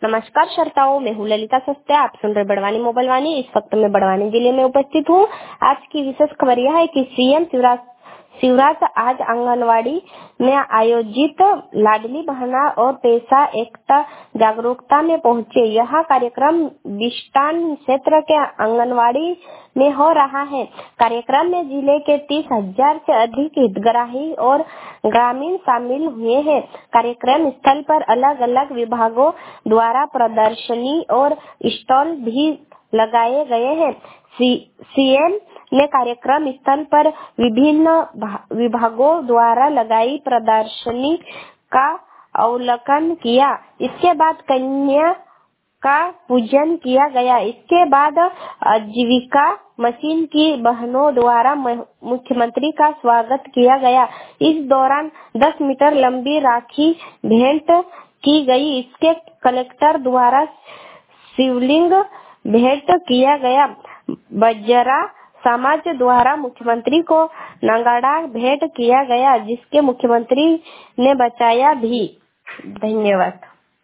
नमस्कार श्रोताओं, मैं हूँ ललिता सस्ते। आप सुन रहे बड़वानी मोबाइल वाणी। इस वक्त मैं बड़वानी जिले में उपस्थित हूँ। आज की विशेष खबर यह है कि सीएम शिवराज आज आंगनवाड़ी में आयोजित लाडली बहना और पैसा एकता जागरूकता में पहुंचे। यह कार्यक्रम बिस्टान क्षेत्र के आंगनवाड़ी में हो रहा है। कार्यक्रम में जिले के 30,000 से अधिक हितग्राही और ग्रामीण शामिल हुए हैं। कार्यक्रम स्थल पर अलग अलग विभागों द्वारा प्रदर्शनी और स्टॉल भी लगाए गए हैं। सीएम ने कार्यक्रम स्थल पर विभिन्न विभागों द्वारा लगाई प्रदर्शनी का अवलोकन किया। इसके बाद कन्या का पूजन किया गया। इसके बाद आजीविका मशीन की बहनों द्वारा मुख्यमंत्री का स्वागत किया गया। इस दौरान 10 मीटर लंबी राखी भेंट की गई। इसके कलेक्टर द्वारा शिवलिंग भेंट किया गया। बजरा समाज द्वारा मुख्यमंत्री को नगाड़ा भेंट किया गया, जिसके मुख्यमंत्री ने बचाया भी। धन्यवाद।